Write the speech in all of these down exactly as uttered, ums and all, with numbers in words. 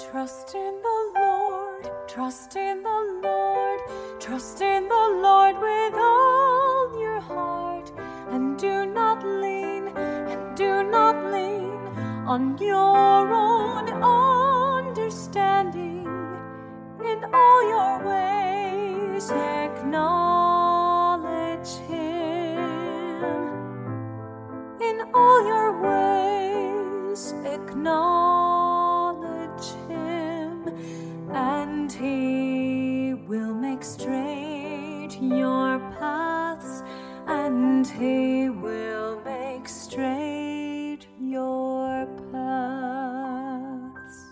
Trust in the Lord, trust in the Lord, trust in the Lord with all your heart, and do not lean, and do not lean on your own understanding. In all your ways acknowledge Him. In all your ways acknowledge Him, and He will make straight your paths, and He will make straight your paths.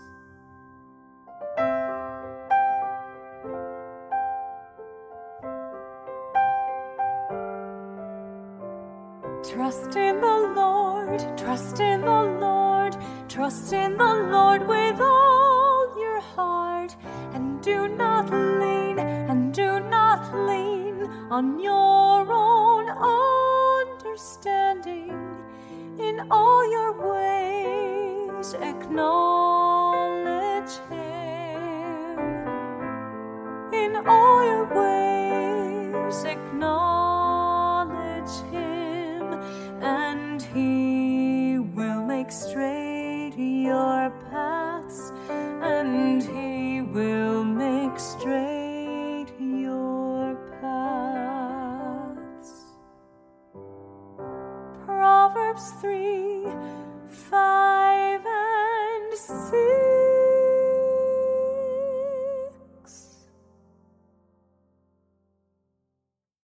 Trust in the Lord, trust in the Lord, trust in the Lord with all your heart, and do not lean, and do not lean on your own understanding. In all your ways acknowledge Him. In all your ways acknowledge Him, and He will make straight your paths, and He will make straight your paths. Proverbs three, five and six.